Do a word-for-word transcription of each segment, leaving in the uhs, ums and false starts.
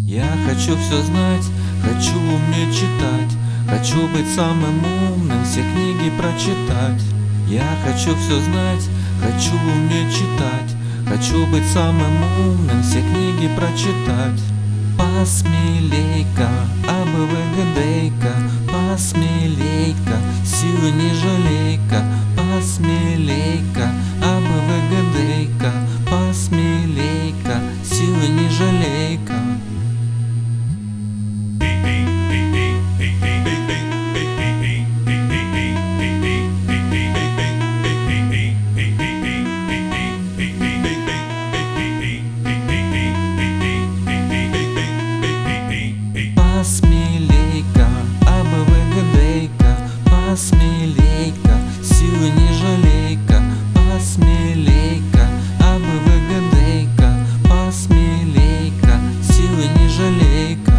Я хочу все знать, хочу уметь читать, хочу быть самым умным, все книги прочитать. Я хочу все знать, хочу уметь читать, хочу быть самым умным, все книги прочитать. Посмелей-ка, абы выгодей-ка, посмелей-ка, силы не жалей-ка, посмелей-ка, абы выгодей-ка, посмелей-ка, силы не жалей-ка. Посмелей-ка, абы выгодей-ка, посмелей-ка, силы не жалей-ка, посмелей-ка, абы выгодей-ка, посмелей-ка, силы не жалей-ка.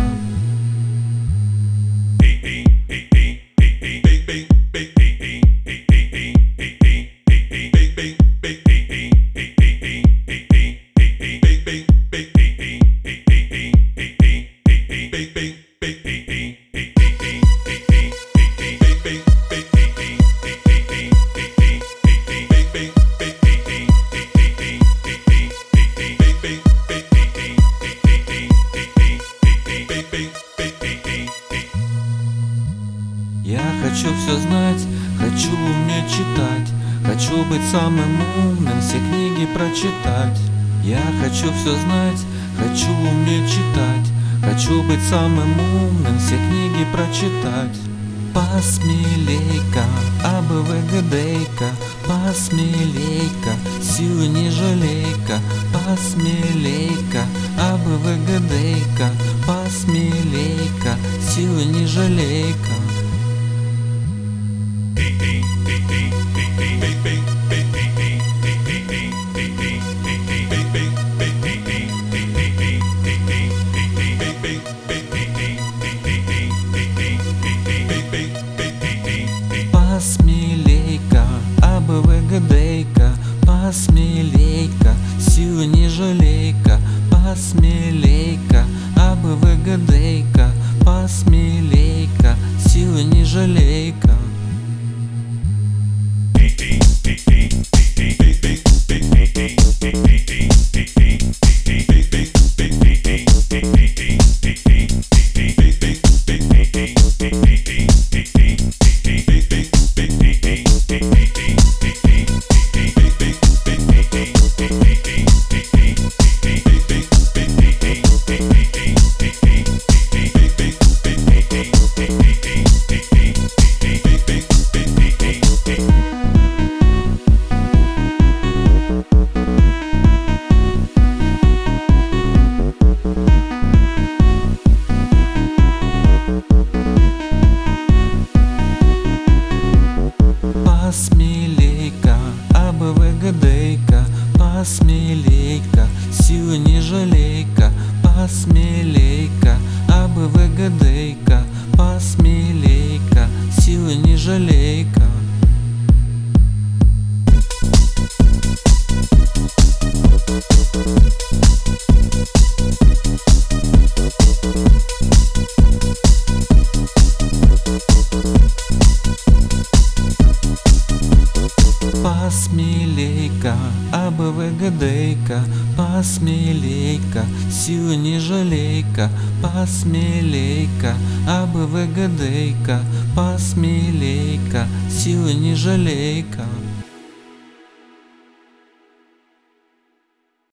Я хочу все знать, хочу уметь читать, хочу быть самым умным, все книги прочитать. Я хочу все знать, хочу уметь читать, хочу быть самым умным, все книги прочитать. Посмелей-ка, абы выгодей-ка, посмелей-ка, силы не жалей-ка, посмелей-ка, абы выгодей-ка, посмелей-ка, силы не жалей-ка. Посмелей-ка, абы выгодей-ка, посмелей-ка, силы не жалей-ка, посмелей-ка, абы выгодей-ка, посмелей-ка, силы не жалей-ка. Посмелей-ка, абы выгодей-ка, посмелей-ка, силы не жалей-ка, посмелей-ка, абы выгодей-ка, посмелей-ка, силы не жалей-ка. Посмелей-ка, абы выгодей-ка, посмелей-ка, силы не жалей-ка, посмелей-ка, абы выгодей-ка, посмелей-ка, силы не жалей-ка.